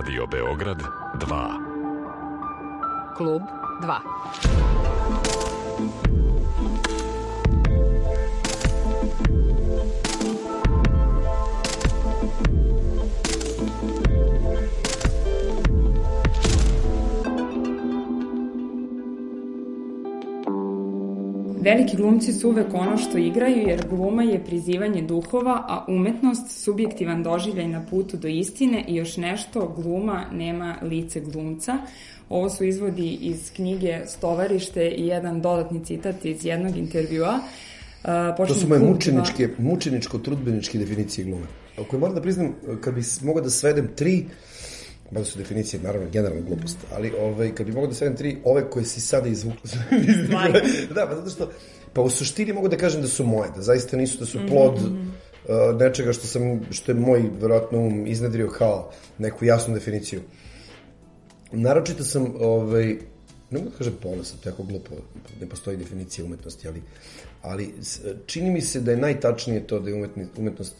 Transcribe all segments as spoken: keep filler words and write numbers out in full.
Radio Beograd dva. Klub dva. Veliki glumci su uvek ono što igraju, jer gluma je prizivanje duhova, a umetnost subjektivan doživljaj na putu do istine i još nešto, gluma nema lice glumca. Ovo su izvodi iz knjige Stovarište i jedan dodatni citat iz jednog intervjua. Uh, to su moje mučeničke, mučeničko-trudbeničke definicije glume. Ako je moram da priznam, kad bi mogao da svedem tri, mada su definicije, naravno, generalna glupost, ali ovaj, kad bi mogao da svedem tri, ove koje si sada izvukla. Da, pa zato što, pa u suštini mogu da kažem da su moje, da zaista nisu, da su plod mm-hmm. uh, nečega što sam, što je moj, verovatno, um iznedrio kao neku jasnu definiciju. Naročito sam, ovaj, ne mogu da kažem ponosan, to je jako glupo, ne postoji definicija umetnosti, ali, ali čini mi se da je najtačnije to da je umetni, umetnost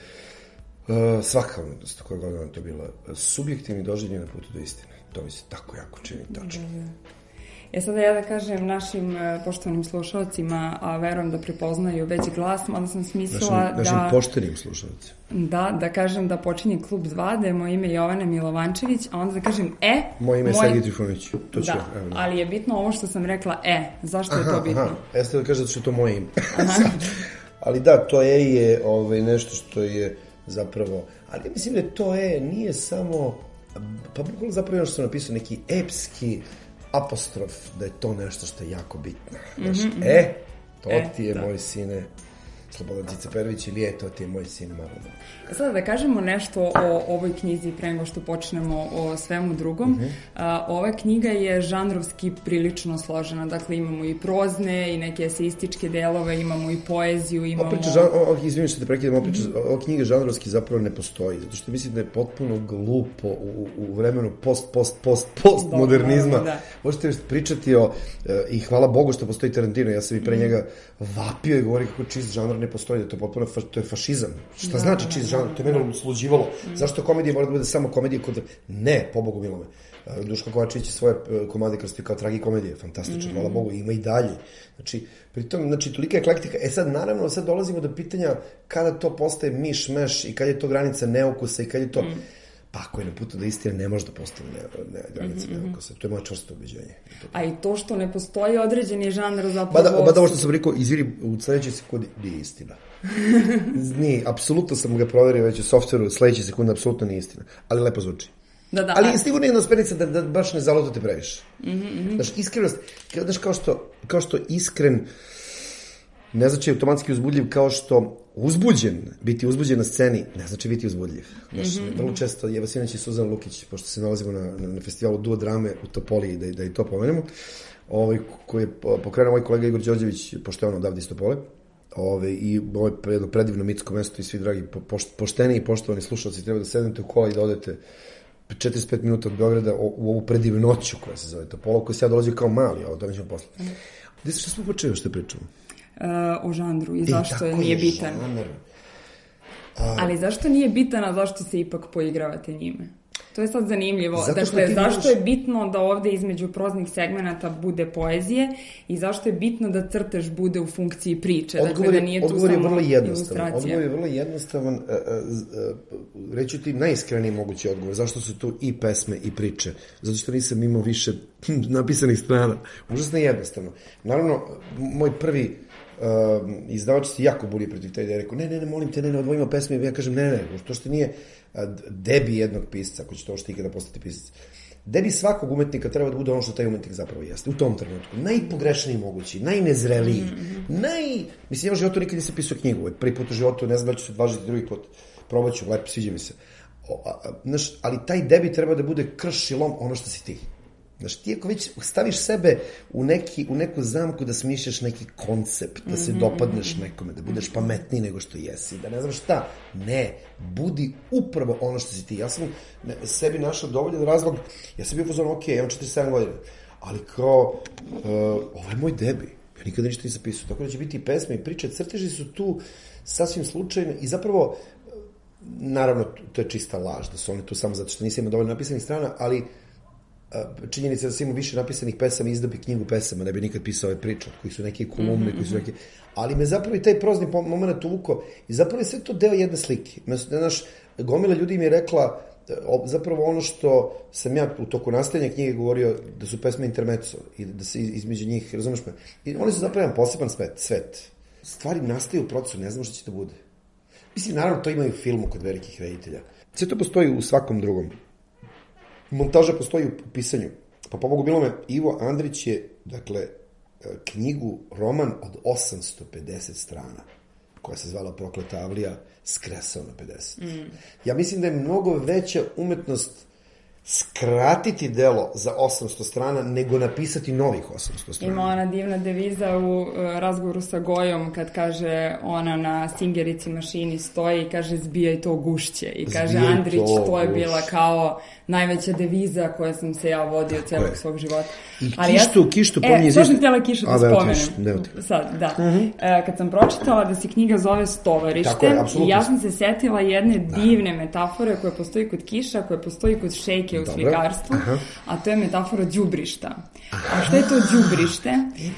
Uh, svaka umetnost, koja god vam to bila, subjektivni doživljaj na putu do istine. To mi se tako jako čini tačno. E sada ja da kažem našim poštovanim slušalcima, a verujem da prepoznaju već glas, mada sam smislila našim, da... Našim poštenim slušalcima. Da, da kažem da počinje Klub dva, da je moje ime Jovana Milovančević, a onda da kažem e... Moje ime je moj... Sergij Trifunović. To ću, da, evo, da, ali je bitno ovo što sam rekla e. Zašto aha, je to bitno? Aha, jeste da kažete što je to moje ime. Ali da, to e je ovaj, nešto što je zapravo, ali ja mislim da to je, nije samo, pa bukvalno zapravo ono što sam napisao, neki epski apostrof, da je to nešto što je jako bitno. Znaš, mm-hmm. e, to e, ti je da. Moj sine Slobodan Ciceperović, ili je, to ti je moj sin Marlon. Sada da kažemo nešto o ovoj knjizi pre nego što počnemo o svemu drugom. Mm-hmm. A, ova knjiga je žanrovski prilično složena, dakle imamo i prozne i neke eseističke delove, imamo i poeziju, imamo... Opriča, žan... o, izvinim što te prekidam, opriča, mm-hmm. ova knjiga žanrovski zapravo ne postoji, zato što mislim da je potpuno glupo u, u vremenu post, post, post, post modernizma. Da. Možete pričati o, i hvala Bogu što postoji Tarantino, ja sam i pre mm-hmm. njega vapio i govorio kako čist žanr ne postoji, da to je potpuno, to je fašizam. Šta da, znači čist žanr? To je mene sluđivalo. Mm. Zašto komedija mora da bude samo komedija kontra... Ne, pobogu milome. Duško Kovačević je svoje komade krstio kao tragikomedije. Fantastično, mm. hvala Bogu. Ima i dalje. Znači, pritom, znači, tolika eklektika. E sad, naravno, sad dolazimo do pitanja kada to postaje miš, meš i kada je to granica neukusa i kada je to... Mm. Pa ako je na putu da istine, ne može da postaje ne, ne, granica mm-hmm. neukusa. To je moje čvrsto ubeđenje. A i to što ne postoji određeni žanr zapravo... Ba da, ba da ovo što sam rekao, izvini, u sledećoj sekundi nije istina. Nije, apsolutno sam ga proverio već u softveru, sledeće sekunde apsolutno nije istina. Ali lepo zvuči. Da, da, ali a... sigurno jedna spernica da, da baš ne zalutate previše. Mm-hmm. Znaš, iskrenost, znaš, kao što, kao što iskren, ne znači automatski uzbudljiv, kao što uzbuđen, biti uzbuđen na sceni, ne znači biti uzbudljiv. Znaš, mm-hmm. vrlo često je Vasinac i Suzana Lukić, pošto se nalazimo na, na, na festivalu Duo drame u Topoli, da, da i to pomenemo, ovaj, koji je pokrenuo moj kolega Igor Đorđević, pošto je on odavde iz Topole, Ove, i ovo je jedno predivno mitsko mesto i svi dragi poš, pošteni i poštovani slušalci treba da sednete u kola i da odete četrdeset pet minuta od Beograda u, u ovu predivnu noću koja se zove Topola, koja se ja dolazio kao mali, a o tome ćemo posle. Mm. Gde se što smo počeo što pričamo? Uh, o žanru i e, zašto je nije bitan. A... Ali zašto nije bitan, a zašto se ipak poigravate njime? To je sad zanimljivo. Zato dakle, zašto vidiš... je bitno da ovde između proznih segmenata bude poezije i zašto je bitno da crtež bude u funkciji priče? Odgovor, dakle, da nije tu odgovor je samo vrlo jednostavan. Odgovor je vrlo jednostavan. Reći ti najiskreniji mogući odgovor. Zašto su tu i pesme i priče? Zato što nisam imao više napisanih strana. Užasno jednostavno. Naravno, moj prvi uh, izdavač se jako buri protiv te ideje. Rekao, ne, ne, ne, molim te, ne, ne, odvojimo pesme. Ja kažem, ne, ne, ne, to što nije debi jednog pisca, ako će to što ikada postati pisac. Debi svakog umetnika treba da bude ono što taj umetnik zapravo jeste. U tom trenutku. Najpogrešniji mogući, najnezreliji, mm-hmm. naj... Mislim, ja u životu nikad nisam pisao knjigu. Prvi put u životu, ne znam da ću se odvažiti drugi put. Probaću, lepo, sviđa mi se. O, a, a, znaš, ali taj debi treba da bude krš i lom ono što si ti. Znaš, ti ako već staviš sebe u, neki, u neku zamku da smišljaš neki koncept, da se dopadneš nekome, da budeš pametniji nego što jesi, da ne znam šta. Ne, budi upravo ono što si ti. Ja sam ne, sebi našao dovoljan razlog, ja sam bio pozorno, ok, ja imam četrdeset sedam godina, ali kao, uh, ovo je moj debi. Ja nikada ništa nisam pisao, tako da će biti i pesme i priče, crteži su tu sasvim slučajno i zapravo naravno, to je čista laž, da su oni tu samo zato što nisam imao dovoljno napisanih strana, ali činjenica da sam imao više napisanih pesama i izdao bi knjigu pesama, ne bi nikad pisao ove priče, koji su neki kolumni, mm-hmm. koji su neki... Ali me zapravo i taj prozni moment uvuko i zapravo je sve to deo jedne slike. Znaš, gomila ljudi mi je rekla, zapravo ono što sam ja u toku nastavljanja knjige govorio, da su pesme intermezzo i da se između njih, razumeš me, i oni su zapravo jedan poseban svet, svet. Stvari nastaju u procesu, ne znam što će to bude. Mislim, naravno, to ima i u filmu kod velikih reditelja. Sve to postoji u svakom drugom. Montaža postoji u pisanju. Pa pomogu bilo me, Ivo Andrić je, dakle, knjigu, roman od osamsto pedeset strana, koja se zvala Prokleta avlija, skresao na pedeset. Mm. Ja mislim da je mnogo veća umetnost skratiti delo za osamsto strana nego napisati novih osamsto strana. Ima ona divna deviza u uh, razgovoru sa Gojom kad kaže ona na Singerici mašini stoji i kaže zbijaj to gušće i kaže zbijaj Andrić to, to je bila kao najveća deviza koja sam se ja vodio celog je. svog života. I ali kištu, ja, kištu pominje... E, to sam htjela kišu da spomenem. Sad, da. Uh-huh. E, kad sam pročitala da se knjiga zove Stovarište, je, i ja sam se setila jedne da. divne metafore koje postoji kod kiša, koje postoji kod šejke u slikarstvu, aha. a to je metafora đubrišta. A što je to đubrište?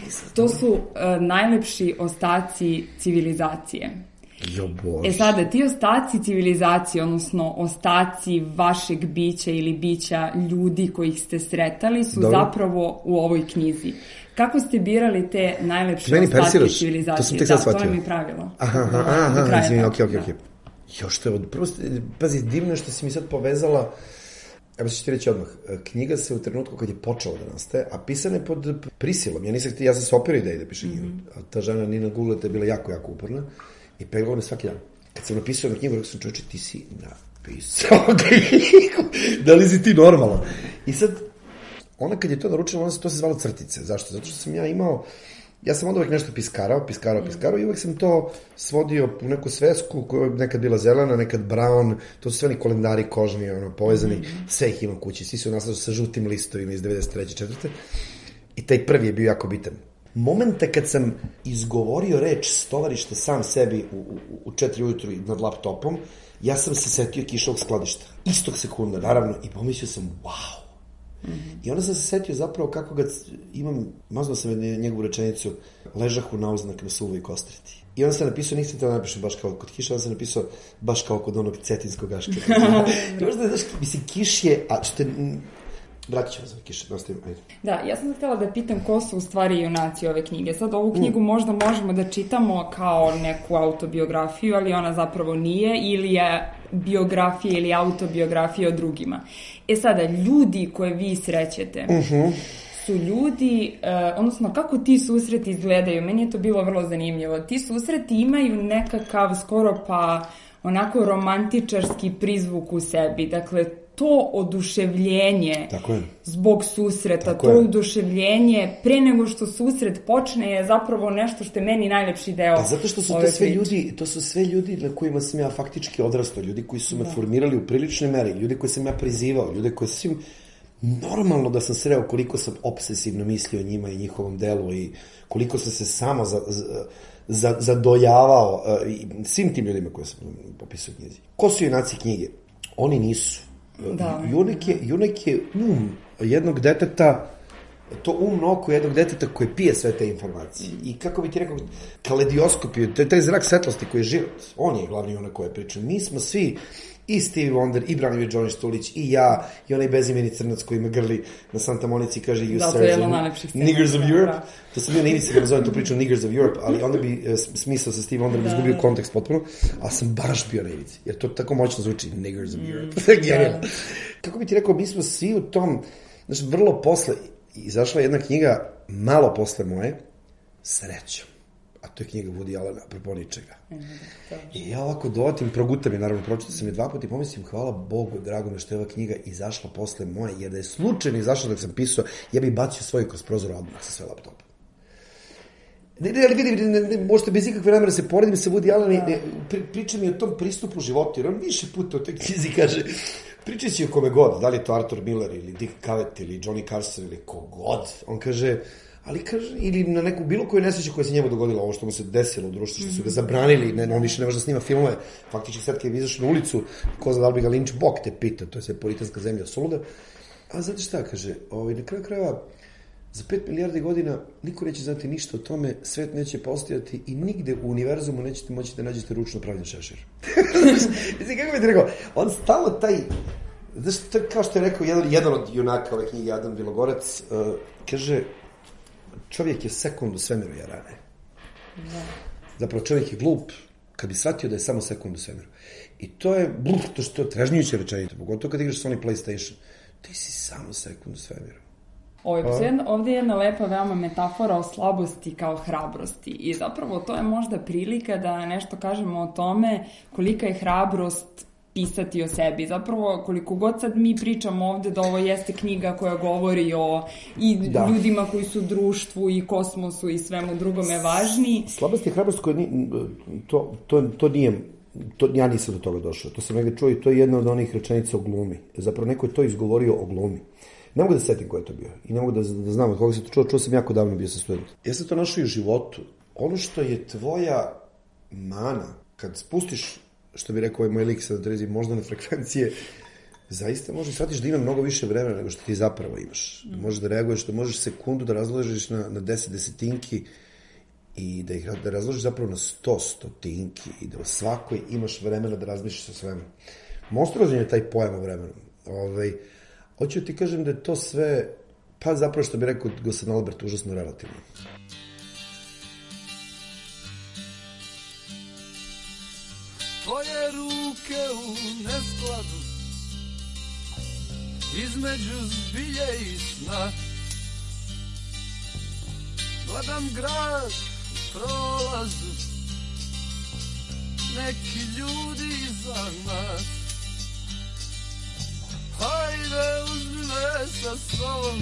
To su uh, najlepši ostaci civilizacije. Jo, Bože. E sada, ti ostaci civilizacije, odnosno ostaci vašeg bića ili bića ljudi kojih ste sretali su Dobro. zapravo u ovoj knjizi. Kako ste birali te najlepše Meni ostaci persiraš. civilizacije? To sam tek sad shvatio. Da, to nam je pravilo. Aha, aha, aha, izvini, okej, okej, okej. Jo, što je od... Prvo, pazi, divno što si mi sad povezala. Evo ću ti reći odmah, knjiga se u trenutku kad je počela da nastaje, a pisana je pod prisilom. Ja nisam, ja sam se operio ideji da piše knjigu. Mm-hmm. A ta žena Nina Guleta je bila jako, jako uporna i peglala me svaki dan. Kad sam napisao na knjigu, rekao sam, čovječe, ti si napisao knjigu. Da li si ti normalno? I sad, ona kad je to naručila, ona se to se zvala crtice. Zašto? Zato što sam ja imao, ja sam onda uvek nešto piskarao, piskarao, piskarao i uvek sam to svodio u neku svesku koja je nekad bila zelena, nekad brown, to su sve oni kalendari kožni, ono, povezani, mm-hmm. sve ih imam kući, svi su nasleđu sa žutim listovima iz devedeset treće četvrte I taj prvi je bio jako bitan. Momenta kad sam izgovorio reč stovarište sam sebi u, u, u četiri ujutru nad laptopom, ja sam se setio Kišovog skladišta. Istog sekunda, naravno, i pomislio sam, wow. Mm-hmm. I onda sam se setio zapravo kako ga imam, mazno sam njegovu rečenicu, ležahu na uznak na suvoj kostriti. I onda sam napisao, nisam te napišem baš kao kod Kiša, onda sam napisao baš kao kod onog cetinskog aškera. I možda, znaš, mislim, Kiš je, a što te... Vratit ćemo za Kiša, nastavim, ajde. Da, ja sam htjela da pitam ko su u stvari junaci ove knjige. Sad ovu knjigu mm. možda možemo da čitamo kao neku autobiografiju, ali ona zapravo nije, ili je biografija ili autobiografija o drugima. E sada, ljudi koje vi srećete, uh-huh. su ljudi, uh, odnosno kako ti susreti izgledaju, meni je to bilo vrlo zanimljivo. Ti susreti imaju nekakav skoro pa onako romantičarski prizvuk u sebi, dakle to oduševljenje zbog susreta, Tako to je. oduševljenje pre nego što susret počne je zapravo nešto što je meni najlepši deo. A zato što su to sve ljudi, to su sve ljudi na kojima sam ja faktički odrastao, ljudi koji su me da. formirali u priličnoj meri, ljudi koji sam ja prizivao, ljudi koji sam normalno da sam sreo koliko sam obsesivno mislio o njima i njihovom delu i koliko sam se samo za, za, za, zadojavao uh, i svim tim ljudima koje sam popisao u knjizi. Ko su junaci knjige? Oni nisu. Da, junak, je, junak je um jednog deteta, to umno oko jednog deteta koje pije sve te informacije. I kako bi ti rekao, kaledioskop je, to je taj zrak svetlosti koji je život. On je glavni junak koje priča. Mi smo svi, i Stevie Wonder, i Branimir Johnny Štulić, i ja, i onaj bezimeni crnac koji me grli na Santa Monici i kaže you da, serve niggers of Europe. Da. To sam bio na ivici da nazovem tu priču niggers of Europe, ali onda bi uh, smisao sa Stevie Wonder bi izgubio da. kontekst potpuno, a sam baš bio na ivici, jer to tako moćno zvuči niggers of Europe. Mm, da. Kako bi ti rekao, mi smo svi u tom, znači vrlo posle, izašla jedna knjiga malo posle moje, Srećom. A to je knjiga Woody Allena, apropo ničega. I ja ovako dovatim, progutam je, naravno, pročitao sam je dva puta i pomislim, hvala Bogu, drago me što je ova knjiga izašla posle moje, jer da je slučajno izašla dok sam pisao, ja bih bacio svoj kroz prozor odmah sa sve laptopa. Ne, ne, ali vidi, ne, ne, možete bez ikakve namere se poredim sa Woody Allen, ne, pri, priča mi o tom pristupu životu, jer on više puta u toj knjizi kaže, priča si o kome god, da li je to Arthur Miller ili Dick Cavett ili Johnny Carson ili kogod, on kaže, ali kaže, ili na neku bilo koju nesreću koja se njemu dogodila, ovo što mu se desilo u društvu, što su ga zabranili, ne, on više ne može da snima filmove, faktički sad kad je izašao na ulicu, ko zna da li bi ga linč Bog te pita, to je sve puritanska zemlja suluda, a znate šta, kaže, ovaj, na kraju krajeva, za pet milijardi godina niko neće znati ništa o tome, svet neće postojati i nigde u univerzumu nećete moći da nađete ručno pravljen šešir. Mislim, kako bi ti rekao, on stalno taj, znaš, to je kao što je rekao jedan, jedan od junaka ove knjige, Adam Bilogorec, uh, kaže, čovjek je sekund u svemiru jarane. Da. Zapravo čovjek je glup kad bi shvatio da je samo sekund u svemiru. I to je, bluf, to što je tražnjujuće rečenje, pogotovo kad igraš Sony PlayStation, ti si samo sekund u svemiru. Ovo, ovdje je jedna lepa veoma metafora o slabosti kao hrabrosti i zapravo to je možda prilika da nešto kažemo o tome kolika je hrabrost pisati o sebi. Zapravo, koliko god sad mi pričamo ovde da ovo jeste knjiga koja govori o i da. ljudima koji su u društvu i kosmosu i svemu drugome važni. Slabost i hrabrost koja ni, to, to, to nije, to, ja nisam do toga došao. To sam negde čuo i to je jedna od onih rečenica o glumi. Zapravo neko je to izgovorio o glumi. Ne mogu da setim ko je to bio i ne mogu da, da znam od koga se to čuo, čuo sam jako davno, bio sam student. Ja sam to našao i u životu. Ono što je tvoja mana, kad spustiš, što bi rekao ovaj moj lik sa televizije, možda na frekvencije, zaista možeš shvatiš da ima mnogo više vremena nego što ti zapravo imaš. Da možeš da reaguješ, da možeš sekundu da razložiš na, na deset desetinki i da ih da razložiš zapravo na sto stotinki i da u svakoj imaš vremena da razmišljaš o svemu. Monstruozan je taj pojam o vremenu. Ovaj, hoću ti kažem da je to sve, pa zapravo što bi rekao gospodin Albert, užasno relativno. Tvoje ruke u neskladu između zbilje i sna. Gledam grad u prolazu, neki ljudi iza nas. Hajde uzmi me sa sobom,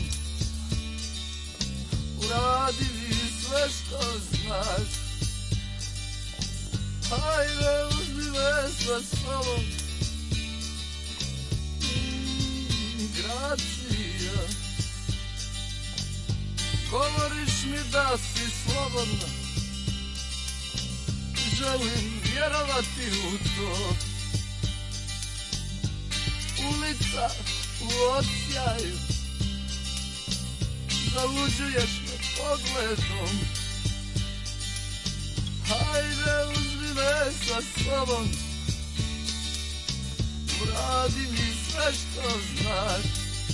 uradi mi sve što znaš. Hajde uzmi me sa sobom, mm, Gracija. Govoriš mi da si slobodna, želim vjerovati u to. Ulica u odsjaju, zaluđuješ me pogledom. Hajde uzmi me sa sobom, uradi mi sve što znaš.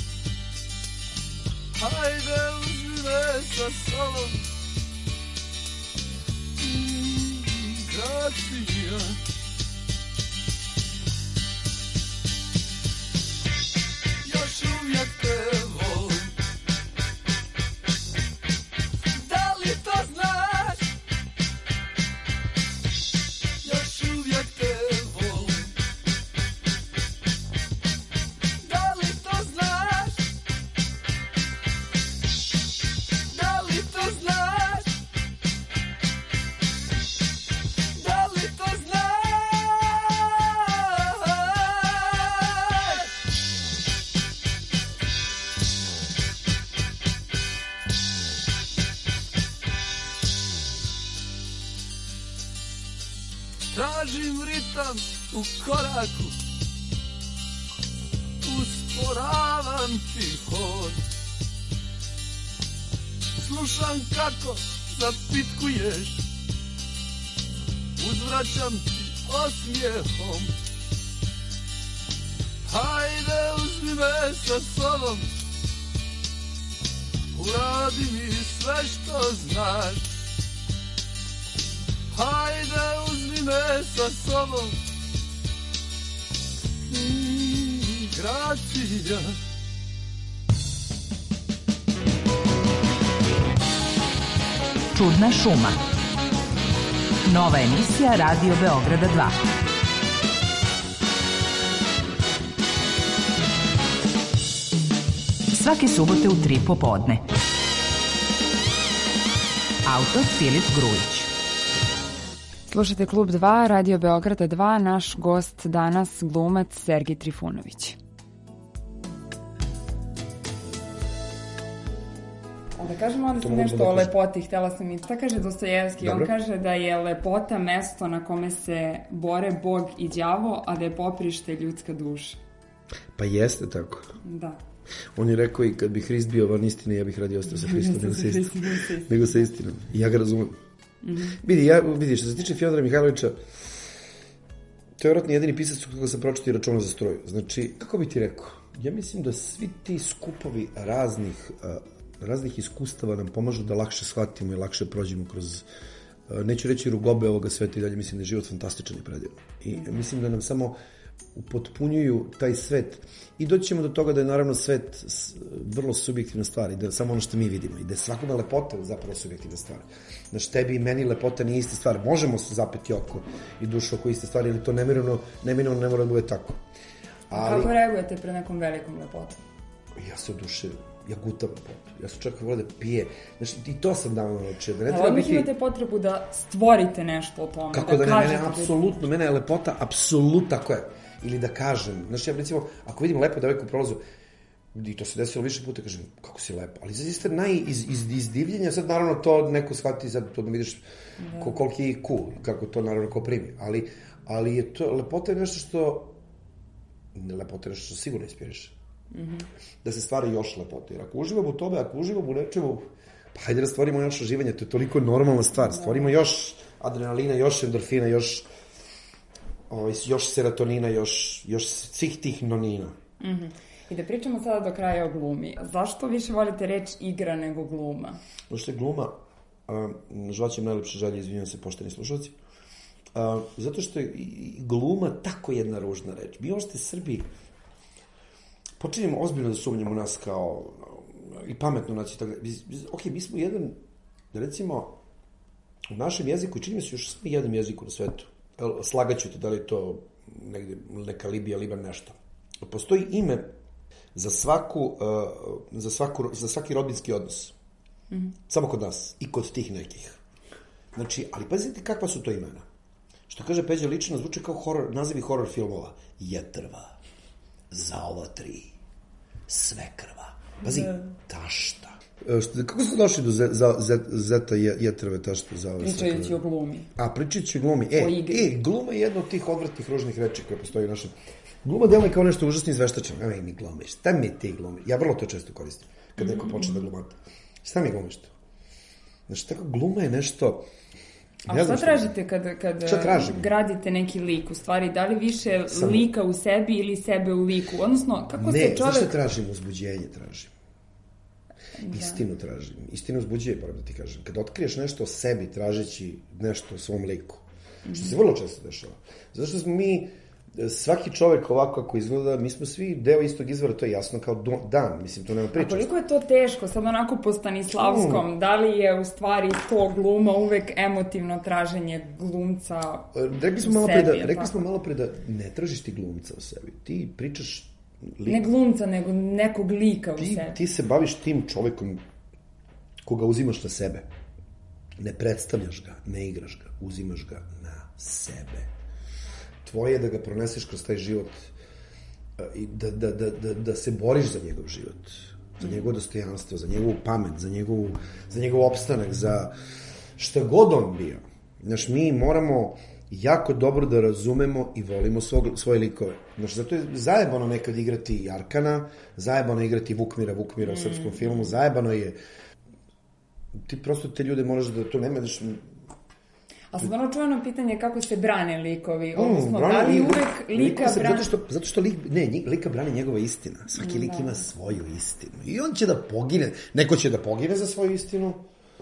Hajde uzmi me sa sobom, mm, Gracija. Još uvijek te volim, da li to znaš? Još uvijek te volim, da li to znaš? Da li to znaš? Da li to znaš? Tražim ritam u koraku, usporavam ti hod. Slušam kako zapitkuješ, uzvraćam ti osmijehom. Hajde uzmi me sa sobom, uradi mi sve što znaš. Hajde uzmi me sa sobom, mm, Gracija. Čudna šuma. Nova emisija Radio Beograda dva. Svake subote u tri popodne. Autor Filip Grujić. Slušajte Klub dva, Radio Beograda dva, naš gost danas glumac Sergej Trifunović. Da kažemo onda sam nešto o lepoti, htela sam i... Šta kaže Dostojevski? On kaže da je lepota mesto na kome se bore Bog i đavo, a da je poprište ljudska duša. Pa jeste tako. Da. On je rekao i kad bi Hrist bio van istine, ja bih radi ostao sa Hristom nego sa istinom. Nego sa istinom. I ja ga razumem. Mm-hmm. Vidi, ja, vidi, što se tiče Fjodora Mihajlovića, to je vjerojatno jedini pisac kako sam pročitao računa za struju. Znači, kako bi ti rekao? Ja mislim da svi ti skupovi raznih, uh, raznih iskustava nam pomažu da lakše shvatimo i lakše prođemo kroz, uh, neću reći rugobe ovoga sveta i dalje, mislim da je život fantastičan i predivan. I mislim da nam samo upotpunjuju taj svet. I doći ćemo do toga da je naravno svet vrlo subjektivna stvar i da je samo ono što mi vidimo i da je svakome lepota zapravo subjektivna stvar. Znači, tebi i meni lepota nije ista stvar. Možemo se zapeti oko i dušu oko iste stvari, ali to neminovno, neminovno ne mora da bude tako. Ali, kako reagujete pre nekom velikom lepotom? Ja se oduševim. Ja gutam lepotu. Ja sam čak volio da pije. Znači, i to sam davno naučio. Da ne ali odmah biti... imate potrebu da stvorite nešto o tome. Kako da, da ne, mene apsolutno, mene je lepota apsolutno, tako je. Ili da kažem, znači ja recimo, ako vidim lepo devojku u prolazu, i to se desilo više puta, kažem, kako si lepo, ali sad jeste naj iz, iz, iz divljenja, sad naravno to neko shvati, sad to da vidiš ko, koliki je I Q, kako to naravno ko primi, ali, ali je to, lepota je nešto što, ne lepota je nešto što sigurno inspiriše, mm-hmm. da se stvara još lepota, jer ako uživam u tome, ako uživam u nečemu, pa hajde da stvorimo još oživanja, to je toliko normalna stvar, stvorimo još adrenalina, još endorfina, još Ovo, još serotonina, još, još svih tih nonina. Mm-hmm. I da pričamo sada do kraja o glumi. Zašto više volite reč igra nego gluma? Zato što je gluma, uh, žvaćem najlepše žalje, izvinjam se pošteni slušalci, uh, zato što je gluma tako jedna ružna reč. Mi ošte Srbi počinjemo ozbiljno da sumnjamo u nas kao i pametno naći tako. Ok, mi smo jedan, recimo, u našem jeziku, čini mi se još samo jedan jeziku na svetu, slagaću te da li je to negde, neka Libija, Liban, nešto. Postoji ime za svaku, uh, za, svaku, za svaki rodbinski odnos. Mm-hmm. Samo kod nas i kod tih nekih. Znači, ali pazite kakva su to imena. Što kaže Peđa lično, zvuče kao horror, nazivi horror filmova. Jetrva, Zaovatri, Svekrva. Pazi, mm. Tašta. Što, kako smo došli do Zeta z, z, Jetrve, tašta, Zaovatri? Pričajući o glumi. A, pričajući o glumi. E, e, gluma je jedna od tih odvrtnih ružnih reči koje postoji u našem. Gluma deluje kao nešto užasno izveštačeno. Aj, mi glumiš, šta mi ti glumi? Ja vrlo to često koristim, kad neko počne da glumata. Šta mi glumiš to? Znači, tako gluma je nešto... A šta tražite kad, kad gradite neki lik? U stvari, da li više Samo... lika u sebi ili sebe u liku? Odnosno, kako ne, se čovek... Ne, zašto tražim? Uzbuđenje tražim. Da. Istinu tražim. Istinu uzbuđuje, moram da ti kažem. Kad otkriješ nešto o sebi, tražeći nešto o svom liku, mm-hmm. što se vrlo često dešava. Zato što smo mi, svaki čovek ovako kako izgleda, mi smo svi deo istog izvora, to je jasno kao do, dan, mislim, to nema priča. A koliko je to teško, sad onako po Stanislavskom, mm. da li je u stvari to gluma uvek emotivno traženje glumca rekli smo u sebi? Da, rekli smo malo pre da ne tražiš ti glumca u sebi, ti pričaš lik. Ne glumca, nego nekog lika ti, u sebi. Ti se baviš tim čovekom koga uzimaš na sebe. Ne predstavljaš ga, ne igraš ga, uzimaš ga na sebe. Tvoje je da ga proneseš kroz taj život i da, da, da, da, da se boriš za njegov život, za njegovo dostojanstvo, za njegovu pamet, za, njegovu, za njegov opstanak, za šta god on bio. Znaš, mi moramo jako dobro da razumemo i volimo svog, svoje likove. Znaš, zato je zajebano nekad igrati Arkana, zajebano igrati Vukmira, Vukmira u srpskom filmu, zajebano je... Ti prosto te ljude moraš da to nema... Znaš, a sad ono čuveno pitanje kako se brane likovi, odnosno mm, da li uvek lika se, brane... Zato što, zato što lik, ne, lika brane njegova istina. Svaki lik ima svoju istinu. I on će da pogine. Neko će da pogine za svoju istinu,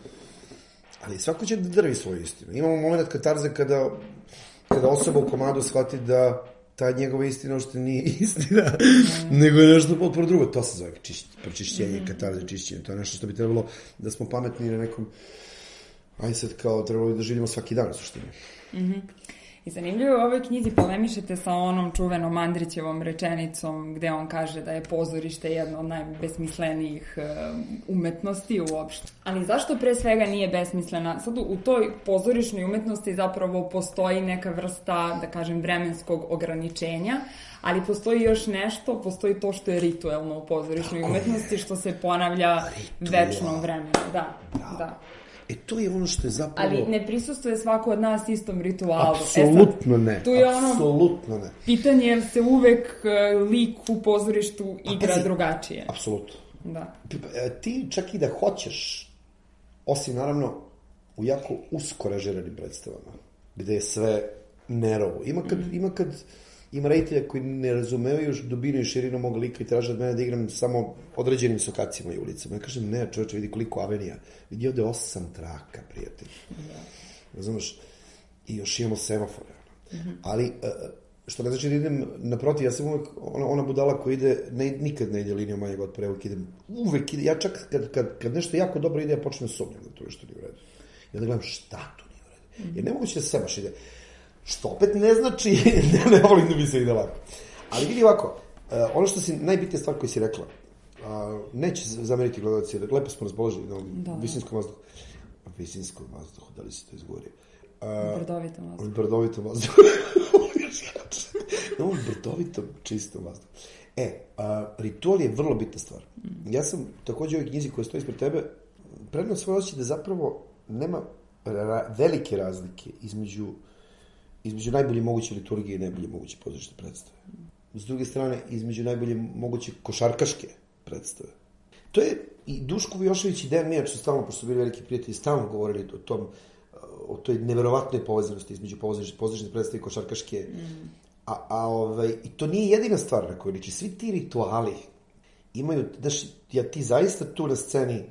ali svako će da drvi svoju istinu. Imamo moment katarze kada, kada osoba u komadu shvati da ta njegova istina uopšte nije istina, mm. nego je nešto potpuno drugo. To se zove čišć, pročišćenje, mm. katarze, čišćenje. To je nešto što bi trebalo da smo pametni na nekom... Ajde sad kao trebalo da živimo svaki dan u suštini. Mm-hmm. I zanimljivo u ovoj knjizi polemišete sa onom čuvenom Andrićevom rečenicom gde on kaže da je pozorište jedno od najbesmislenijih umetnosti uopšte. Ali zašto pre svega nije besmislena? Sad u toj pozorišnoj umetnosti zapravo postoji neka vrsta, da kažem, vremenskog ograničenja, ali postoji još nešto, postoji to što je rituelno u pozorišnoj umetnosti, što se ponavlja večno vremenu. Da, da. E, to je ono što je zapravo... Ali ne prisustuje svako od nas istom ritualu. Apsolutno e sad, ne. Tu je ono apsolutno ne. Pitanje je se uvek lik u pozorištu igra pazi, drugačije. Apsolutno. Da. Ti čak i da hoćeš, osim naravno u jako usko režiranim predstavama, gde je sve nerovo. Ima kad... Mm. Ima kad Ima reditelja koji ne razumevaju dubinu i širinu mog lika i traže od mene da igram samo određenim sokacijama i ulicama. Ja kažem, ne, čovječe, vidi koliko avenija. Vidi ovde osam traka, prijatelj. Da. Razumeš? I još imamo semafore. Mm-hmm. Ali, što ne znači da idem naprotiv, ja sam uvek ona, ona budala koja ide, ne, nikad ne ide linijom manjeg otpora, uvek idem, uvek ide. Ja čak kad, kad, kad nešto jako dobro ide, ja počnem sumnjam da to nešto nije u redu. I onda gledam šta to nije u redu. Mm-hmm. Jer nemoguće da se baš ide. Što opet ne znači da ne volim da mi se ide lako. Ali vidi ovako, uh, ono što si, najbitnija stvar koju si rekla, uh, neće zameriti gledalci, lepo smo razpoložili na ovom visinskom vazduhu. Visinskom vazduhu, da li si to izgovorio? Uh, brdovitom vazduhu. Brdovitom vazduhu. Na ovom brdovitom, čistom vazduhu. E, uh, ritual je vrlo bitna stvar. Mm. Ja sam takođe u ovoj knjizi koja stoji ispred tebe, predno svoj osjećaj da zapravo nema ra- velike razlike između između najbolje moguće liturgije i najbolje moguće pozorišne predstave. S druge strane, između najbolje moguće košarkaške predstave. To je i Duško Vujošević i Dejan Mijač su stalno, pošto su bili veliki prijatelji, stalno govorili o tom, o toj neverovatnoj povezanosti između pozorišne predstave i košarkaške. Mm. A, a ovaj, i to nije jedina stvar na kojoj liči. Svi ti rituali imaju, znaš, ja ti zaista tu na sceni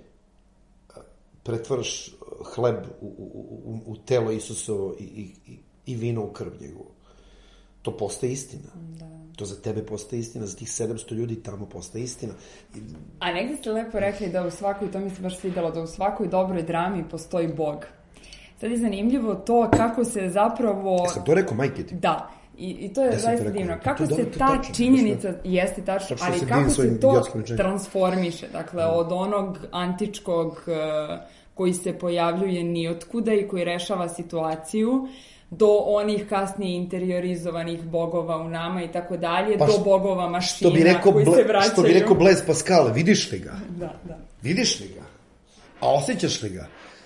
pretvaraš hleb u, u, u, u telo Isusovo i, i, i i vino u krv njegovu. To postaje istina. Da. To za tebe postaje istina, za tih sedamsto ljudi tamo postaje istina. I... A negdje ste lepo rekli da u svakoj, to mi se baš svidjelo, da u svakoj dobroj drami postoji Bog. Sad je zanimljivo to kako se zapravo... Ja sam to rekao, majke ti. Da. I, i to je ja zaista divno. Kako se dobro, ta tačno, činjenica, tačno, jeste tačno, ali kako se to transformiše. Dakle, da. Od onog antičkog uh, koji se pojavljuje nijotkuda i koji rešava situaciju, do onih kasnije interiorizovanih bogova u nama i tako dalje, pa do bogova mašina koji ble, se vraćaju. Što bi rekao Blaise Pascal, vidiš li ga? Da, da. Vidiš li ga? A osjećaš li ga?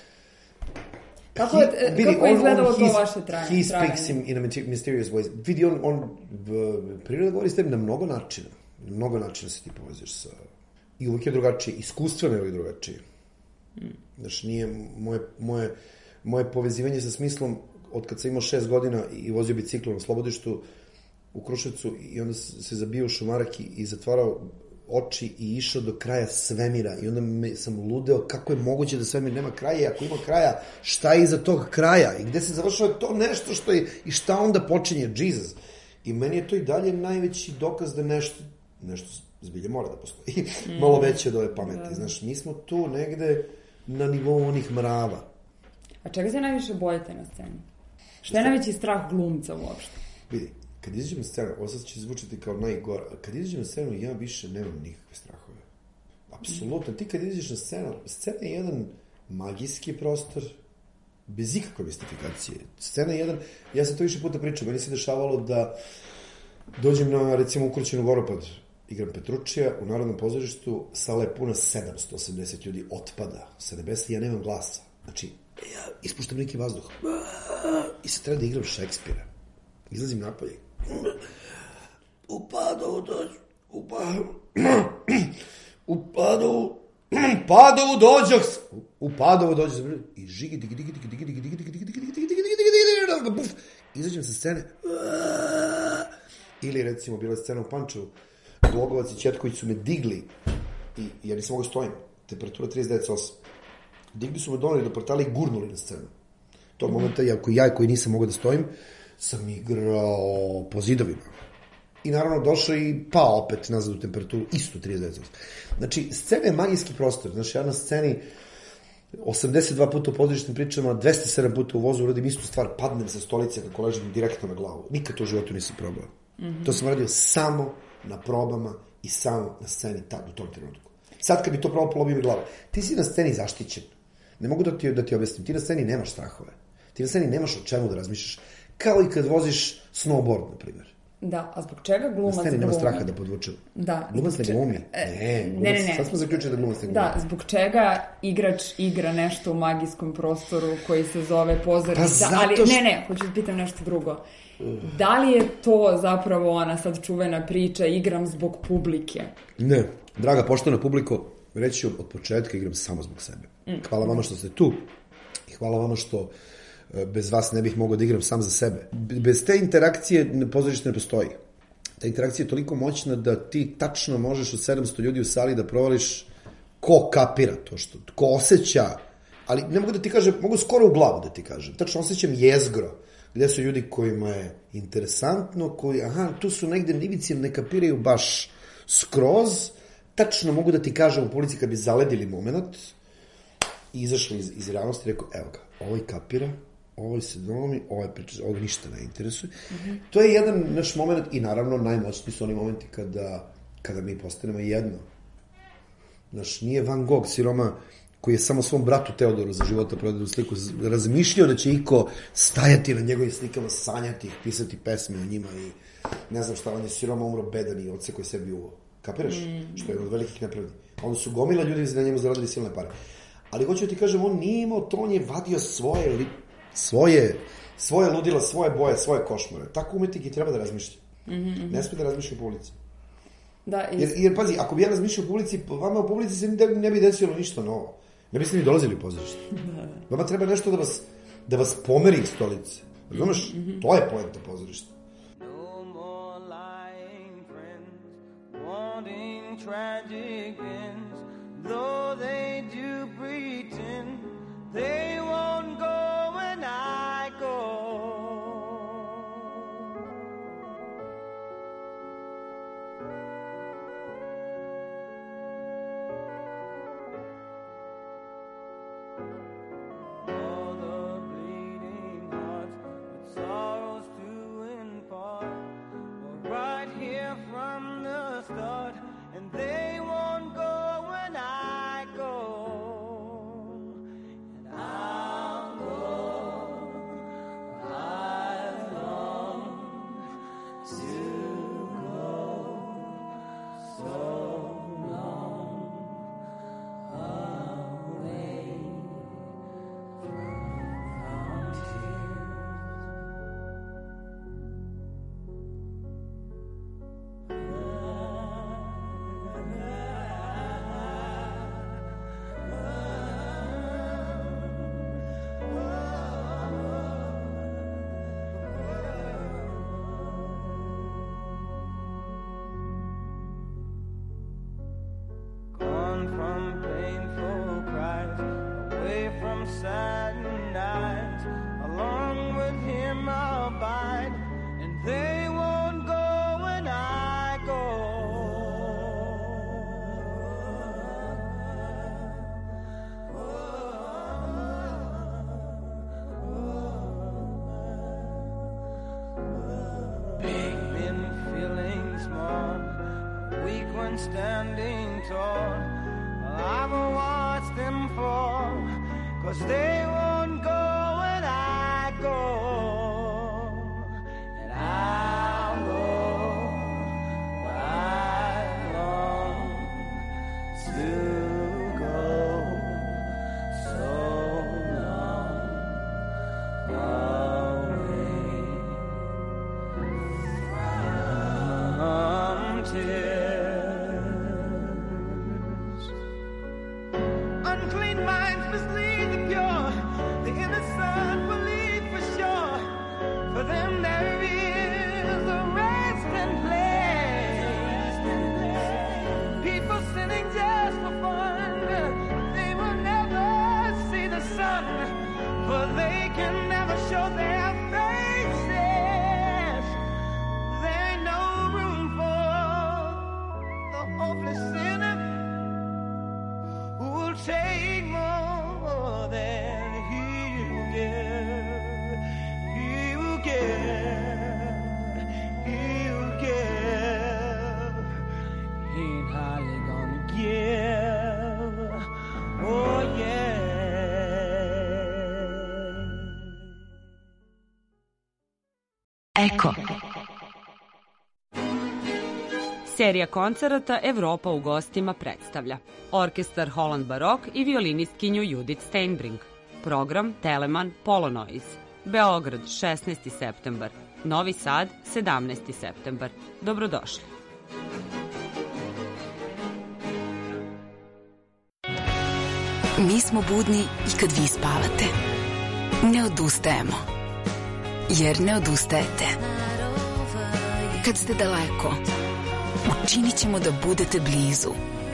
Kako, he, vidi, kako je izgledalo on, to his, vaše trajanje? He speaks in, in a mysterious ways. Vidi, on, on priroda govori s tebi na mnogo načina. Na mnogo načina se ti poveziš sa... I uvijek je drugačije. Iskustveno je uvijek drugačije. Mm. Znaš, nije moje, moje, moje povezivanje sa smislom od kad sam imao šest godina i vozio biciklu na Slobodištu u Kruševcu i onda se zabio u šumarak i, i zatvarao oči i išao do kraja svemira i onda me, sam ludeo kako je moguće da svemir nema kraja i ako ima kraja, šta je iza tog kraja i gde se završava to nešto što je i šta onda počinje, Jesus. I meni je to i dalje najveći dokaz da nešto, nešto zbilje mora da postoji, mm. malo veće od ove pameti. Da. Znaš, mi smo tu negde na nivou onih mrava. A čega se najviše bojite na sceni? Šta je najveći strah glumca uopšte? Vidi, kad izađem na scenu, ovo sad će zvučati kao najgore, kad izađem na scenu, ja više nemam nikakve strahove. Apsolutno. Ti kad izađeš na scenu, scena je jedan magijski prostor, bez ikakve mistifikacije. Scena je jedan, ja sam to više puta pričao, meni se dešavalo da dođem na, recimo, Ukrućenu Goropad, igram Petručija, u Narodnom pozorištu, sala je puna sedamsto osamdeset ljudi, otpada sa nebesa, ja nemam glasa. Znači, ja ispuštam neki vazduh i sad treba da igram Šekspira. Izlazim napolje. U Padovu dođu, u Padovu, u Padovu, Padovu dođoh, u Padovu dođoh, i žigi, digi, digi, digi, digi, digi, digi, digi, digi, digi, digi, digi, digi, digi, buf, izađem sa scene. Ili, recimo, bila je scena u Pančevu, Glogovac i Četković su me digli i ja nisam mogo stojim. Temperatura trideset devet zarez osam. Digli su me doneli do portala i gurnuli na scenu. Tog mm-hmm. momenta, ja koji, ja koji nisam mogao da stojim, sam igrao po zidovima. I naravno došao i pao opet nazad u temperaturu, isto trideset devet zarez osam. Znači, scena je magijski prostor. Znači, ja na sceni osamdeset dva puta u pozorišnim pričama, dvesta sedam puta u vozu, uradim istu stvar, padnem sa stolice kako ležim direktno na glavu. Nikad to u životu nisam probao. Mm-hmm. To sam radio samo na probama i samo na sceni tad, u tom trenutku. Sad kad bi to probao, polomio mi glava. Ti si na sceni zaštićen. Ne mogu da ti, da ti objasnim. Ti na sceni nemaš strahove. Ti na sceni nemaš o čemu da razmišljaš. Kao i kad voziš snowboard, na primjer. Da, a zbog čega glumac glumi? Na sceni nema straha da podvučem. Da. Glumac ne glumi. Ne, glumac, ne, ne, ne. Sad smo zaključili da glumac ne glumi. Da, zbog čega igrač igra nešto u magijskom prostoru koji se zove pozornica. Pa zato ali, ne, ne, hoću da pitam nešto drugo. Da li je to zapravo ona sad čuvena priča, igram zbog publike? Ne, draga poštovana publiko, reći od početka igram samo zbog sebe. Mm. Hvala vama što ste tu i hvala vama što bez vas ne bih mogao da igram sam za sebe. Bez te interakcije pozorište ne postoji. Ta interakcija je toliko moćna da ti tačno možeš od sedamsto ljudi u sali da provališ ko kapira to što, ko osjeća, ali ne mogu da ti kažem, mogu skoro u glavu da ti kažem. Tačno osjećam jezgro, gde su ljudi kojima je interesantno, koji, aha, tu su negde nivici, ne kapiraju baš skroz, tačno mogu da ti kažem u publici kad bi zaledili moment i izašli iz, iz realnosti, rekao, evo ga, ovo je kapira, ovo se domi, ovo je priča, ovo ništa ne interesuje. Mm-hmm. To je jedan naš moment i naravno najmoćniji su oni momenti kada, kada mi postanemo jedno. Znaš, nije Van Gogh, siroma, koji je samo svom bratu Teodoru za života prodao sliku, razmišljao da će iko stajati na njegovim slikama, sanjati ih, pisati pesme o njima i ne znam šta, on je siroma umro bedan i odsekao sebi uvo. Kapiraš? Mm. Što je od velikih nepravdi. Onda su gomila ljudi na njemu zaradili silne pare. Ali hoću ti kažem, on nije imao to, on je vadio svoje li, svoje, svoje ludila, svoje boje, svoje košmare. Tako umetnik i treba da razmišlja. Mm-hmm. Ne smije da razmišlja u publici. Da, iz... jer, jer, pazi, ako bi ja razmišljao u publici, vama u publici se ne, ne bi desilo ništa novo. Ne biste ni dolazili u pozorište. Vama treba nešto da vas, da vas pomeri iz stolice. Razumeš? Mm-hmm. To je poenta pozorišta. No more lying friends, wanting tragic ends, though they do pretend they won't go when I go. All the bleeding hearts with sorrows to impart were right here from the start, and they won't go when I go. And I'll go. I long to go so long away from tears. Gone from painful cries, away from saddened eyes, along with him I'll abide, and they won't go when I go. Big men feeling small, weak when standing tall. I've watched them fall, 'cause they won't go when I go. And I'll go where I long to go so long away from tears. Unclean minds mislead the pure. Eko. Serija koncerata Evropa u gostima predstavlja orkestar Holland Barok i violinistkinju Judith Steinbrink. Program Telemann Polonoise. Beograd šesnaesti septembar. Novi Sad sedamnaesti septembar. Dobrodošli. Mi smo budni i kad vi spavate. Ne odustajemo. Jer ne odustajete. Kad ste daleko, učinit ćemo da budete blizu.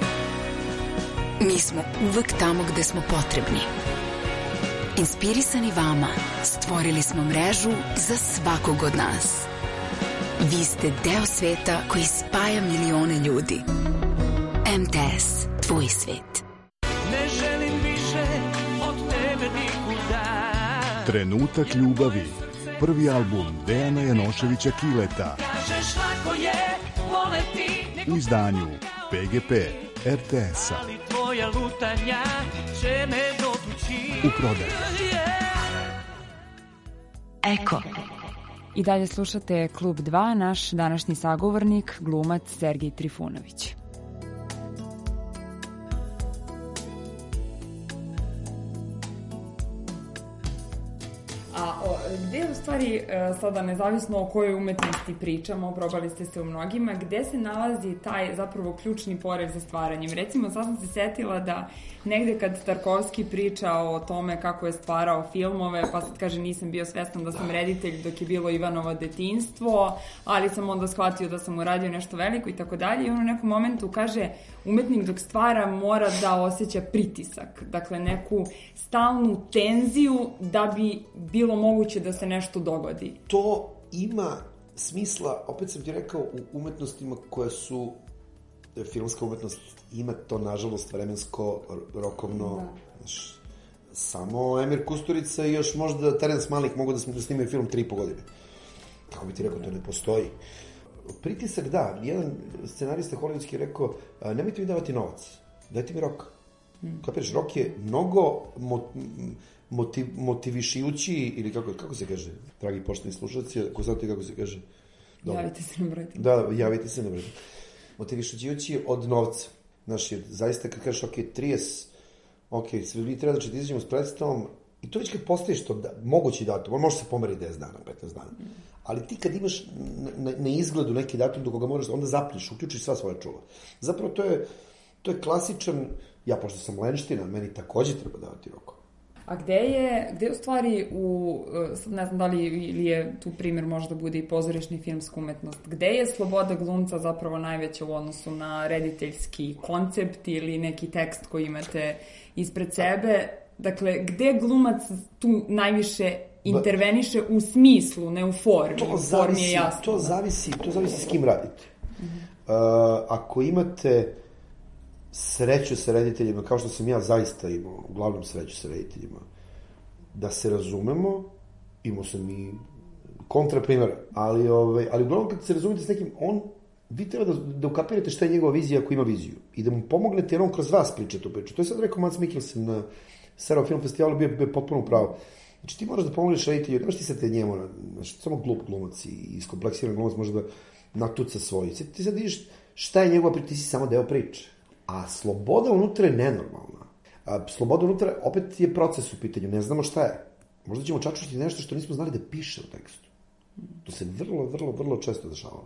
Mi smo uvek tamo gde smo potrebni. Inspirisani vama, stvorili smo mrežu za svakog od nas. Vi ste deo sveta koji spaja milione ljudi. M T S, tvoj svet. Ne želim više od tebe nikuda. Trenutak ljubavi. Prvi album Dejana Janoševića Kileta. Kažeš lako je voleti. U izdanju P G P R T S-a. Ali tvoja lutanja će me dotući. U prodaju. Eko. I dalje slušate Klub dva, naš današnji sagovornik, glumac Sergej Trifunović. A o, gde u stvari, sada nezavisno o kojoj umetnosti pričamo, probali ste se u mnogima, gde se nalazi taj zapravo ključni poriv za stvaranjem? Recimo, sad sam se setila da negde kad Tarkovski priča o tome kako je stvarao filmove, pa sad kaže nisam bio svestan da sam reditelj dok je bilo Ivanovo detinjstvo, ali sam onda shvatio da sam uradio nešto veliko i tako dalje. I on u nekom momentu kaže umetnik dok stvara mora da osjeća pritisak, dakle neku stalnu tenziju da bi bilo moguće da se nešto dogodi. To ima smisla, opet sam ti rekao, u umetnostima koje su, filmska umetnost ima to, nažalost, vremensko, rokovno, da. Znaš, samo Emir Kusturica i još možda Terence Malick mogu da snimaju film tri i po godine. Tako bi ti rekao, to ne postoji. Pritisak, da, jedan scenarista hollywoodski je rekao, nemojte mi davati novac, dajte mi rok. Hmm. Kapiraš, rok je mnogo motiv, motivišujući, ili kako, kako se kaže, dragi pošteni slušalci, ako znate kako se kaže? Dobro. Javite se na broj. Da, javite se na broj. Motivišujući od novca. Znaš, jer zaista kad kažeš, ok, trideset, ok, sve vi treba da će ti izađemo s predstavom, i to već kad postaviš to, da, mogući datum, on može se pomeri deset dana, petnaest dana, mm. ali ti kad imaš na, na izgledu neki datum do koga moraš, onda zapliš, uključiš sva svoja čula. Zapravo to je, to je klasičan, ja pošto sam lenština, meni takođe treba davati roko. A gde je, gde je u stvari, u, sad ne znam da li ili je tu primjer možda bude i pozorišni filmska umetnost, gde je sloboda glumca zapravo najveća u odnosu na rediteljski koncept ili neki tekst koji imate ispred sebe? Dakle, gde glumac tu najviše interveniše u smislu, ne u formi? To u zavisi, formi je jasno, to, da. zavisi, to zavisi s kim radite. Mm-hmm. Uh, ako imate sreću sa rediteljima, kao što sam ja zaista imao, uglavnom sreću sa rediteljima, da se razumemo, imao sam i kontra primjera, ali, ovaj, ali uglavnom kad se razumete s nekim, on, vi treba da, da ukapirate šta je njegova vizija ako ima viziju i da mu pomognete jer on kroz vas priča tu priču. To je sad rekao Mads Mikkelsen na Sarajevo Film Festivalu, bio, bio potpuno pravo. Znači ti moraš da pomogneš reditelju, nemaš ti sad te njemu, znači samo glup glumac i iskompleksiran glumac može da natuca svoju. Ti sad vidiš šta je njegova priča, ti si samo deo priče. A sloboda unutra je nenormalna. A sloboda unutra, opet je proces u pitanju, ne znamo šta je. Možda ćemo čačušiti nešto što nismo znali da piše u tekstu. To se vrlo, vrlo, vrlo često dešava.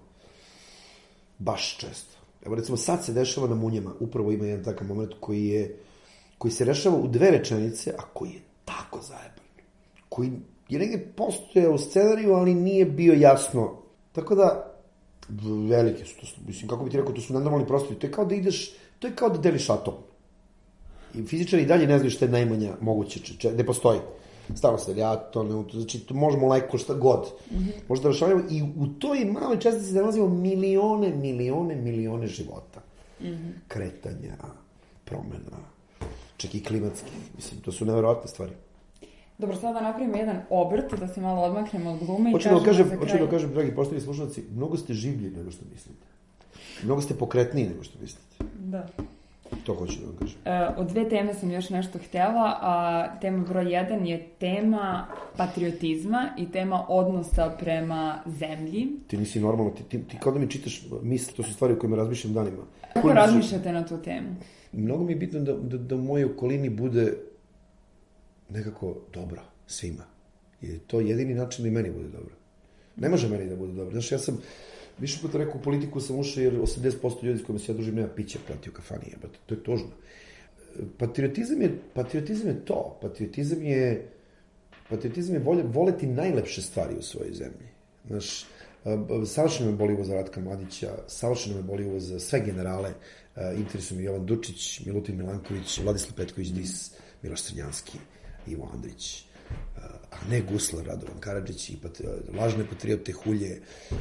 Baš često. Evo recimo sad se dešava na Munjama, upravo ima jedan takav moment koji je, koji se rešava u dve rečenice, a koji je tako zajeban. Koji je negdje postojao u scenariju, ali nije bio jasno. Tako da, velike su to, mislim, kako bi ti rekao, to su nenormalni prostori. To je kao da ideš, to je kao da deliš atom. I fizičari i dalje ne znaju šta je najmanja moguće, če, ne postoji. Stavno se deli atom, znači to možemo leko šta god. Mm-hmm. Možda rešavamo i u toj maloj čestici nalazimo milione, milione, milione života. Mm-hmm. Kretanja, promena, čak i klimatski. Mislim, to su neverovatne stvari. Dobro, sada da napravimo jedan obrt, da se malo odmaknemo od glume i hoću kažemo da kažem, za kraj. Hoću da kažem, dragi poštovani slušalci, mnogo ste življi nego što mislite. Mnogo ste pokretniji nego što mislite. Da. To hoću da vam kažem. Uh, od dve teme sam još nešto htela, a tema broj jedan je tema patriotizma i tema odnosa prema zemlji. Ti nisi normalno, ti, ti, ti kao da mi čitaš misli, to su stvari o kojima razmišljam danima. Kako Kojim razmišljate su... na tu temu? Mnogo mi je bitno da, da, da u mojoj okolini bude nekako dobro svima. Jer to je jedini način da i meni bude dobro. Ne može meni da bude dobro. Znaš, ja sam više puta rekao, u politiku sam ušao jer osamdeset posto ljudi s kojima se ja družim nema pića plati u kafani. Jebate. To je tužno. Patriotizam je, patriotizam je to. Patriotizam je, patriotizam je volje, voleti najlepše stvari u svojoj zemlji. Znaš, savršeno me boli uvo za Ratka Mladića, savršeno me boli uvo za sve generale. Interesuju mi Jovan Dučić, Milutin Milanković, Vladislav Petković Dis, Miloš Crnjanski, Ivo Andrić, a ne Guslar, Radovan Karadžić i pat, lažne patriote, hulje,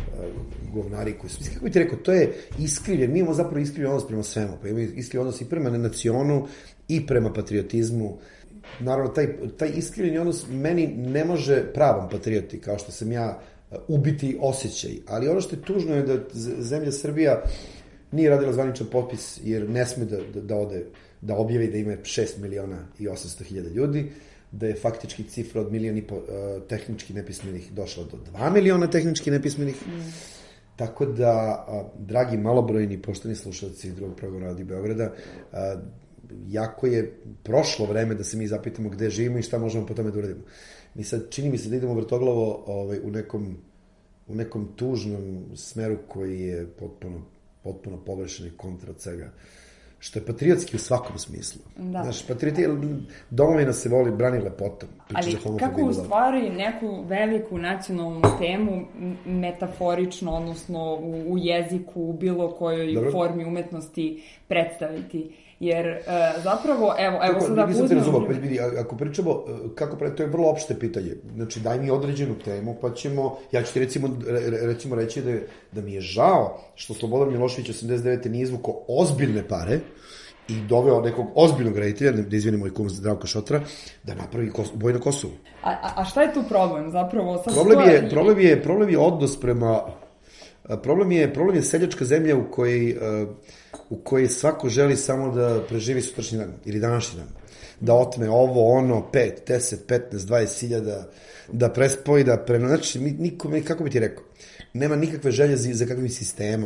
govnari koji su... Mislim, kako bi ti rekao, to je iskrivljen, mi imamo zapravo iskrivljen odnos prema svemu, pa imamo iskrivljen odnos i prema nacionu i prema patriotizmu. Naravno, taj, taj iskrivljeni odnos meni ne može pravom patrioti, kao što sam ja, ubiti osjećaj, ali ono što je tužno je da zemlja Srbija nije radila zvaničan popis jer ne sme da, da, da ode, da objavi da ima šest miliona i osamsto hiljada ljudi, da je faktički cifra od milijon i po uh, tehnički nepismenih došla do dva miliona tehnički nepismenih. Mm. Tako da, uh, dragi malobrojni pošteni slušalci drugog programa Radio Beograda, uh, jako je prošlo vreme da se mi zapitamo gde živimo i šta možemo po tome da uradimo. Mi sad, čini mi se da idemo vrtoglavo ovaj, u, nekom, u nekom tužnom smeru koji je potpuno, potpuno pogrešan i kontra od svega. Što je patriotski u svakom smislu. Da. Znaš, patrioti, domovina se voli, brani lepotom. Ali kako u stvari neku veliku nacionalnu temu metaforično, odnosno u, u jeziku, u bilo kojoj Dobro. formi umetnosti predstaviti? Jer uh, zapravo, evo, evo kako, sad da uzmem... Razumao, pa vidi, ako pričamo, kako pravi, to je vrlo opšte pitanje. Znači, daj mi određenu temu, pa ćemo, ja ću ti recimo, recimo reći da, da mi je žao što Slobodan Milošević osamdeset devete nije izvukao ozbiljne pare i doveo nekog ozbiljnog reditelja, da izvini moj kum Zdravka Šotra, da napravi kos, boj na Kosovu. A, a šta je tu problem? Zapravo, sad problem, je, problem, je, problem je odnos prema... Problem je, problem je seljačka zemlja u kojoj, u kojoj svako želi samo da preživi sutrašnji dan ili današnji dan. Da otme ovo, ono, pet, deset, petnaest, dvadeset hiljada, da prespoji, da preno... Znači, nikome, kako bi ti rekao, nema nikakve želje za, za kakvim sistemom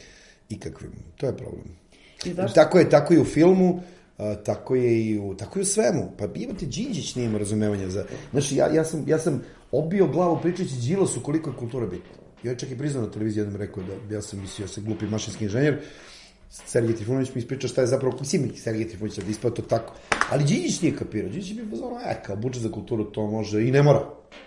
i kakvim. To je problem. I tako je, tako i u filmu, a, tako je i u, tako i u svemu. Pa imate Đinđić nije ima razumevanja za... Znači, ja, ja, sam, ja sam obio glavu pričajući Đilasu koliko je kultura bitna. I on čak i priznao na televiziji, jednom rekao da ja sam mislio da sam glupi mašinski inženjer. Sergej Trifunović mi ispričao šta je zapravo, mislim, Sergej Trifunović da ispao to tako. Ali Đinđić nije kapirao. Đinđić je bio pozvano, e, kao budžet za kulturu to može i ne mora.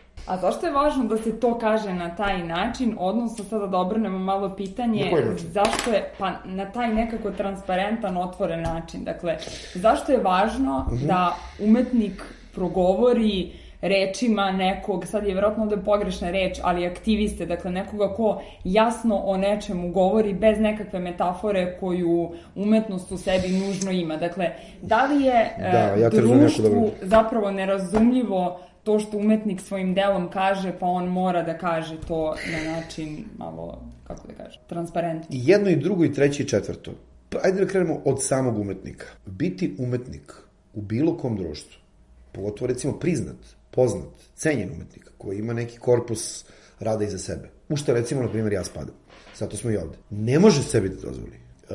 A zašto je važno da se to kaže na taj način, odnosno sada da obrnemo malo pitanje, zašto je, pa na taj nekako transparentan, otvoren način, dakle, zašto je važno uh-huh. da umetnik progovori rečima nekog, sad je vjerojatno ovde pogrešna reč, ali aktiviste, dakle nekoga ko jasno o nečemu govori bez nekakve metafore koju umetnost u sebi nužno ima. Dakle, da li je da, ja društvu zapravo nerazumljivo to što umetnik svojim delom kaže, pa on mora da kaže to na način malo, kako da kaže, transparentno. I jedno i drugo i treće i četvrto. Ajde da krenemo od samog umetnika. Biti umetnik u bilo kom društvu, pogotovo recimo priznat, poznat, cenjen umetnik koji ima neki korpus rada iza sebe. U što recimo, na primjer, ja spadam. Zato smo i ovde. Ne može sebi da dozvoli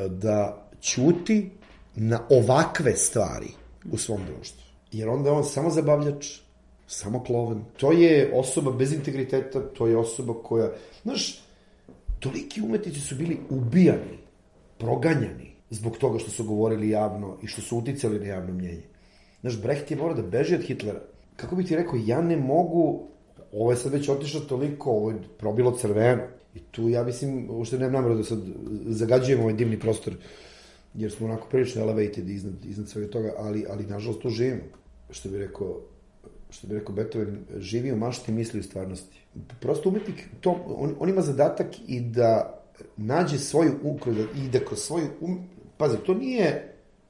da ćuti na ovakve stvari u svom društvu. Jer onda je on samo zabavljač, samo klovan. To je osoba bez integriteta, to je osoba koja... Znaš, toliki umetnici su bili ubijani, proganjani zbog toga što su govorili javno i što su uticali na javno mnjenje. Znaš, Brecht je morao da beži od Hitlera. Kako bi ti rekao, ja ne mogu, ovo je sad već otišao toliko, ovo je probilo crveno. I tu, ja mislim, uopšte nemam namjeru da sad zagađujemo ovaj divni prostor, jer smo onako prilično elevated iznad, iznad svega toga, ali, ali nažalost tu živimo. Što bi rekao, što bi rekao Beethoven, živi u mašti, misli u stvarnosti. Prosto umetnik, to, on, on ima zadatak i da nađe svoju ukroju i da kroz svoju um... Pazi, to nije,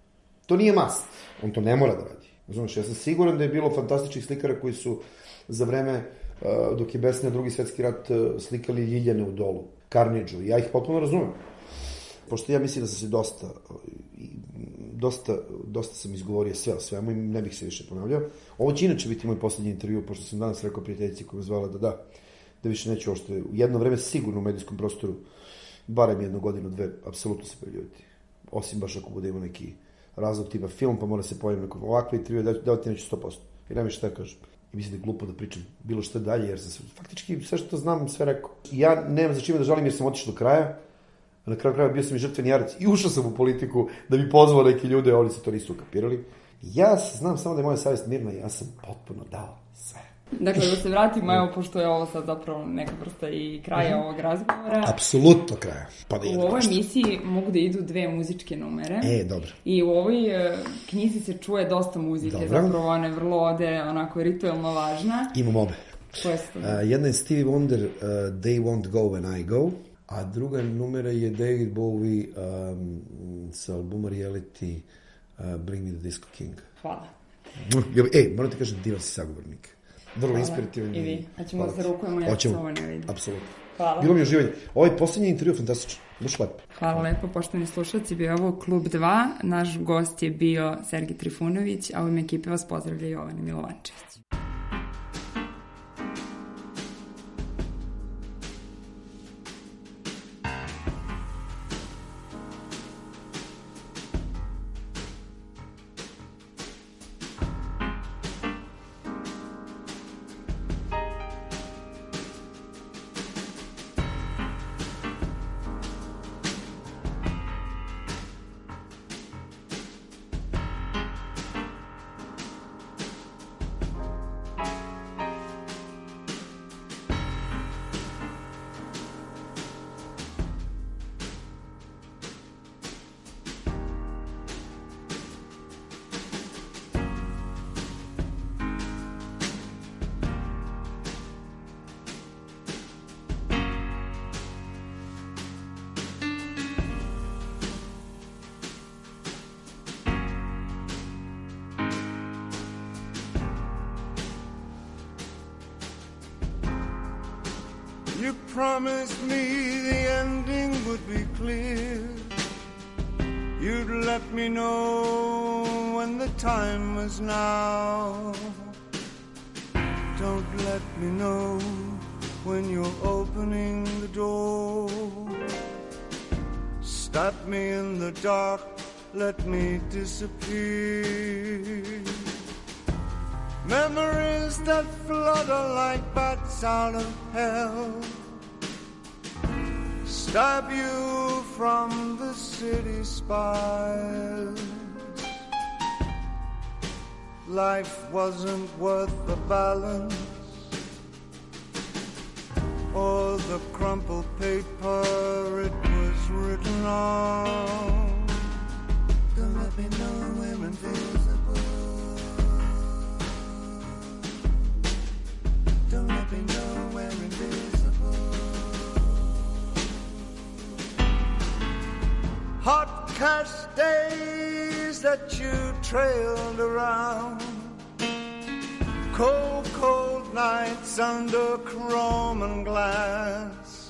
to nije mast. On to ne mora da radi. Znaš, ja sam siguran da je bilo fantastičnih slikara koji su za vreme, dok je besnio drugi svetski rat, slikali Ljiljane u Dolu, Karnidžu. Ja ih potpuno razumem. Pošto ja mislim da sam se dosta dosta, dosta sam izgovorio sve o svemu i ne bih se više ponavljao. Ovo će inače biti moj poslednji intervju, pošto sam danas rekao prijateljici koja me zvala da da, da više neću ošto u jedno vreme sigurno u medijskom prostoru, barem jednu godinu, dve, apsolutno se pojavljivati. Osim baš ako bude imao neki razlog tipa film, pa mora se pojaviti nekom ovakve intervju, da, da ti neću sto posto. I nema šta kažem. I mislim da je glupo da pričam bilo šta dalje, jer sam faktički sve što znam sve rekao. Ja nemam za čime da žalim jer sam otišao do kraja. A na kraju kraja bio sam i žrtveni jarac i ušao sam u politiku da bi pozvao neke ljude, oni se to nisu ukapirali. Ja znam samo da je moja savjest mirna i ja sam potpuno dao sve. Dakle, da se vratimo, evo, pošto je ovo sad zapravo neka vrsta i kraja ovog razgovora. Apsolutno kraja. Pa da u ovoj emisiji mogu da idu dve muzičke numere. E, dobro. I u ovoj uh, knjizi se čuje dosta muzike, dobro. Zapravo ona je vrlo ovde, onako, ritualno važna. Imam obe. Koje su to? Uh, jedna je Stevie Wonder, uh, They Won't Go When I Go, a druga numera je David Bowie um, sa albuma Reality uh, Bring Me the Disco King. Hvala. Ej, moram ti kažem, divan si sagovornik. Vrlo inspirativan. I vi. A ćemo se rukujemo, ja ću ovo ne vidim. Apsolutno. Hvala. Bilo mi je uživanje. Ovaj posljednji intervju je fantastičan. Baš lepo. Hvala lepo, poštovani slušalci. Bio je ovo Klub dva. Naš gost je bio Sergej Trifunović, a u ime ekipe vas pozdravlja Jovana Milovančević. You promised me the ending would be clear. You'd let me know when the time was now. Don't let me know when you're opening the door. Stop me in the dark, let me disappear. Memories that flutter like bats out of hell. Stop you from the city spires. Life wasn't worth the balance or the crumpled paper it was written on. Don't let me know we're invisible. Don't let me know we're invisible. Hot cash days that you trailed around. Cold, cold nights under chrome and glass.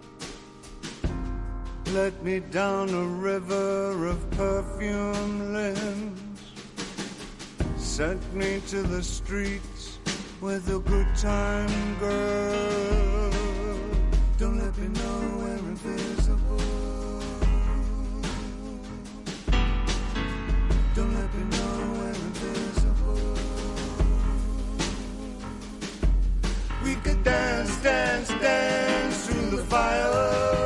Let me down a river of perfume limbs. Sent me to the streets with a good time, girl. Don't let me know we're invisible. Don't let me know we're invisible. We could dance, dance, dance through the fire.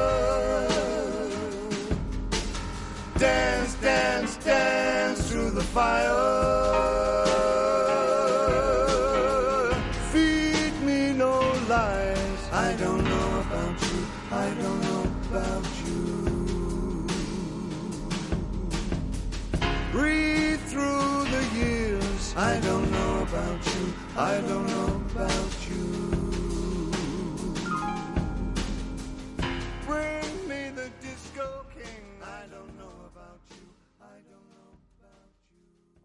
Dance, dance, dance through the fire. Feed me no lies. I don't know about you. I don't know about you. Breathe through the years. I don't know about you. I don't know